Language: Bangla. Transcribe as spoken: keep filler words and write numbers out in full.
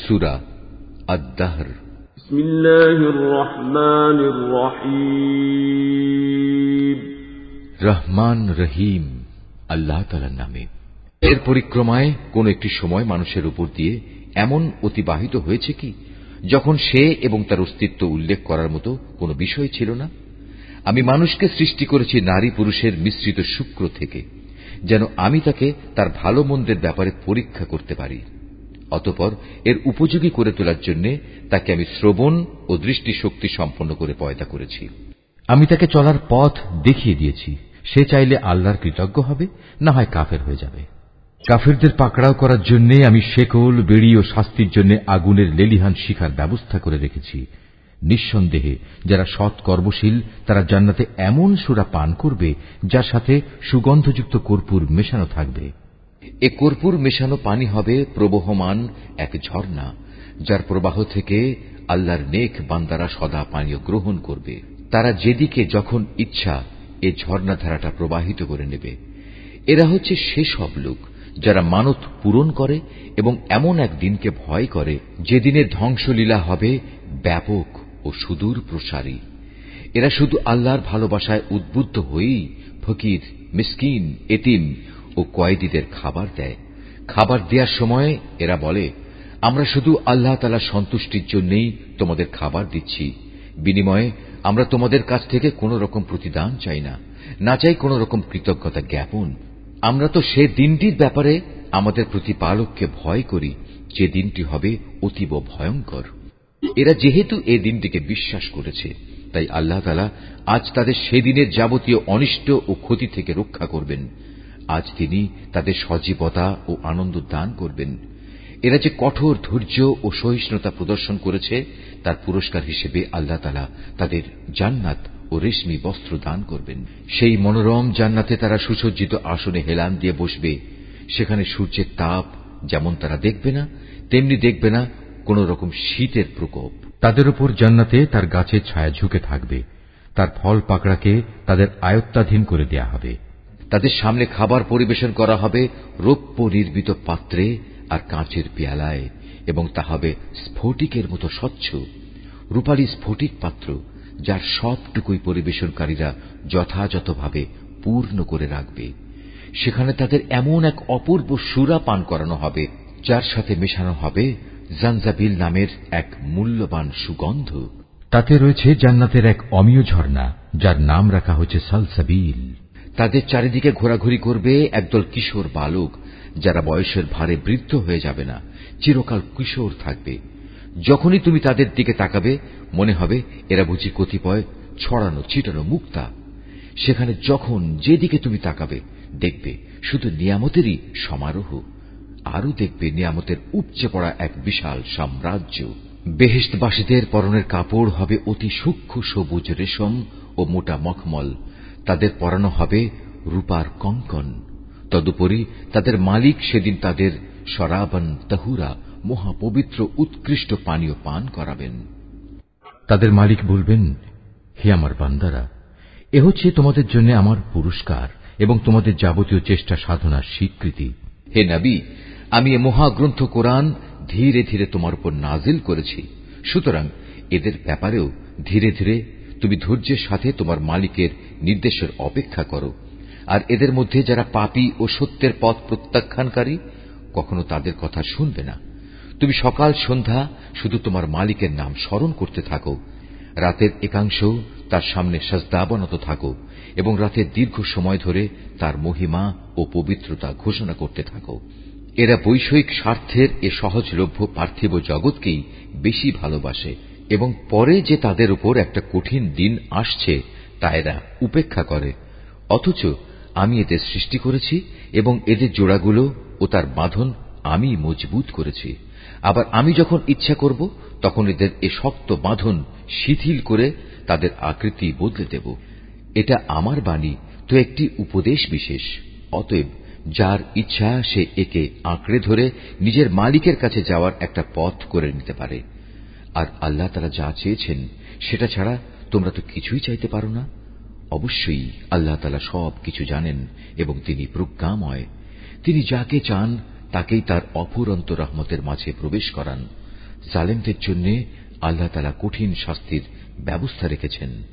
সূরা আদ-দাহর। বিসমিল্লাহির রহমানির রহিম। রহমান রহিম আল্লাহ তাআলার নামে। এর পরিক্রমায় কোন একটি সময় মানুষের উপর দিয়ে এমন অতিবাহিত হয়েছে কি যখন সে এবং তার অস্তিত্ব উল্লেখ করার মতো কোনো বিষয় ছিল না। আমি মানুষকে সৃষ্টি করেছি নারী পুরুষের মিশ্রিত শুক্র থেকে, যেন আমি তাকে তার ভালো মন্দের ব্যাপারে পরীক্ষা করতে পারি। অতঃপর এর উপযোগী করে তোলার জন্য তাকে আমি শ্রবণ ও দৃষ্টিশক্তি সম্পন্ন করে পয়দা করেছি। আমি তাকে চলার পথ দেখিয়ে দিয়েছি। সে চাইলে আল্লাহর কৃতজ্ঞ হবে, না হয় কাফের হয়ে যাবে। কাফেরদের পাকড়াও করার জন্য আমি শেকল, বেড়ি ও শাস্তির জন্য আগুনের লেলিহান শিখার ব্যবস্থা করে রেখেছি। নিঃসন্দেহে যারা সৎ কর্মশীল তারা জান্নাতে এমন সূরা পান করবে যার সাথে সুগন্ধযুক্ত কর্পূর মেশানো থাকবে। এ কর্পূর মেশানো পানি হবে প্রবহমান এক ঝর্ণা, যার প্রবাহ থেকে আল্লাহর নেক বান্দারা সদা পানীয় গ্রহণ করবে। তারা যেদিকে যখন ইচ্ছা এ ঝর্ণাধারাটা প্রবাহিত করে নেবে। এরা হচ্ছে সেসব লোক যারা মানত পূরণ করে এবং এমন এক দিনকে ভয় করে যেদিনে ধ্বংসলীলা হবে ব্যাপক ও সুদূর প্রসারী। এরা শুধু আল্লাহর ভালোবাসায় উদ্বুদ্ধ হয়েই ফকির, মিসকিন, এতিম ও কয়েদীদের খাবার দেয়। খাবার দেওয়ার সময় এরা বলে, আমরা শুধু আল্লাহ তাআলার সন্তুষ্টির জন্যই তোমাদের খাবার দিচ্ছি। বিনিময়ে আমরা তোমাদের কাছ থেকে কোন রকম প্রতিদান চাই না, না চাই কোন রকম কৃতজ্ঞতা জ্ঞাপন। আমরা তো সে দিনটির ব্যাপারে আমাদের প্রতিপালককে ভয় করি, যে দিনটি হবে অতীব ভয়ঙ্কর। এরা যেহেতু এই দিনটিকে বিশ্বাস করেছে, তাই আল্লাহ তাআলা আজ তাদের সেদিনের যাবতীয় অনিষ্ট ও ক্ষতি থেকে রক্ষা করবেন। আজ তিনি তাদের সজীবতা ও আনন্দ দান করবেন। এরা যে কঠোর ধৈর্য ও সহিষ্ণুতা প্রদর্শন করেছে তার পুরস্কার হিসেবে আল্লাহ তাআলা তাদের জান্নাত ও রেশমি বস্ত্র দান করবেন। সেই মনোরম জান্নাতে তারা সুসজ্জিত আসনে হেলান দিয়ে বসবে। সেখানে সূর্যের তাপ যেমন তারা দেখবে না, তেমনি দেখবে না কোন রকম শীতের প্রকোপ। তাদের উপর জান্নাতে তার গাছের ছায়া ঝুঁকে থাকবে। তার ফল পাকড়াকে তাদের আয়ত্তাধীন করে দেয়া হবে। তাদের সামনে খাবার পরিবেশন করা হবে রৌপ্য নির্মিত পাত্রে আর কাঁচের পেয়ালায়, এবং তা হবে স্ফটিকের মতো স্বচ্ছ। রূপালী স্ফটিক পাত্র, যার সবটুকুই পরিবেশনকারীরা যথাযথভাবে পূর্ণ করে রাখবে। সেখানে তাদের এমন এক অপূর্ব সুরা পান করানো হবে যার সাথে মেশানো হবে জানজাবিল নামের এক মূল্যবান সুগন্ধ। তাতে রয়েছে জান্নাতের এক অমীয় ঝর্ণা, যার নাম রাখা হয়েছে সালসাবিল। তাদের চারিদিকে ঘোরাঘুরি করবে একদল কিশোর বালক, যারা বয়সের ভারে বৃদ্ধ হয়ে যাবে না, চিরকাল কিশোর থাকবে। যখনই তুমি তাদের দিকে তাকাবে মনে হবে এরা বুঝি কতিপয় ছড়ানো ছিটানো মুক্তা। সেখানে যখন যেদিকে তুমি তাকাবে দেখবে শুধু নিয়ামতেরই সমারোহ। আরো দেখবে নিয়ামতের উপচে পড়া এক বিশাল সাম্রাজ্য। বেহেশতবাসীদের পরনের কাপড় হবে অতি সূক্ষ্ম সবুজ রেশম ও মোটা মখমল। তাদের পরানো হবে রূপার কঙ্কন। তদুপরি তাদের মালিক সেদিন তাদের শরাবান তাহুরা, মহাপবিত্র উৎকৃষ্ট পানীয় পান করাবেন। তাদের মালিক বলবেন, হে আমার বান্দারা, এ হচ্ছে তোমাদের জন্য আমার পুরস্কার এবং তোমাদের যাবতীয় চেষ্টা সাধনার স্বীকৃতি। হে নবী, আমি এ মহাগ্রন্থ কোরআন ধীরে ধীরে তোমার উপর নাজিল করেছি। সুতরাং এদের ব্যাপারেও ধীরে ধীরে তুমি ধৈর্যের সাথে তোমার মালিকের নির্দেশের অপেক্ষা করো। আর এদের মধ্যে যারা পাপী ও সত্যের পথ প্রত্যাখ্যানকারী, কখনো তাদের কথা শুনবে না। তুমি সকাল সন্ধ্যা শুধু তোমার মালিকের নাম স্মরণ করতে থাকো। রাতের একাংশ তার সামনে সাজদাবনত থাকো এবং রাতের দীর্ঘ সময় ধরে তার মহিমা ও পবিত্রতা ঘোষণা করতে থাকো। এরা বৈষয়িক স্বার্থের এ সহজলভ্য পার্থিব জগৎকেই বেশি ভালোবাসে এবং পরে যে তাদের উপর একটা কঠিন দিন আসছে তা এরা উপেক্ষা করে। অথচ আমি এদের সৃষ্টি করেছি এবং এদের জোড়াগুলো ও তার বাঁধন আমি মজবুত করেছি। আবার আমি যখন ইচ্ছা করব তখন এদের এ শক্ত বাঁধন শিথিল করে তাদের আকৃতি বদলে দেব। এটা আমার বাণী তো একটি উপদেশ বিশেষ। অতএব যার ইচ্ছা সে একে আঁকড়ে ধরে নিজের মালিকের কাছে যাওয়ার একটা পথ করে নিতে পারে। আর আল্লাহ তাআলা যা চেয়েছেন সেটা ছাড়া তোমরা তো কিছুই চাইতে পারো না। অবশ্যই আল্লাহ তাআলা সব কিছু জানেন এবং তিনি প্রজ্ঞাময়। তিনি যাকে চান তাকেই তার অফুরন্ত রহমতের মাঝে প্রবেশ করান। জালেমদের জন্য আল্লাহ তাআলা কঠিন শাস্তির ব্যবস্থা রেখেছেন।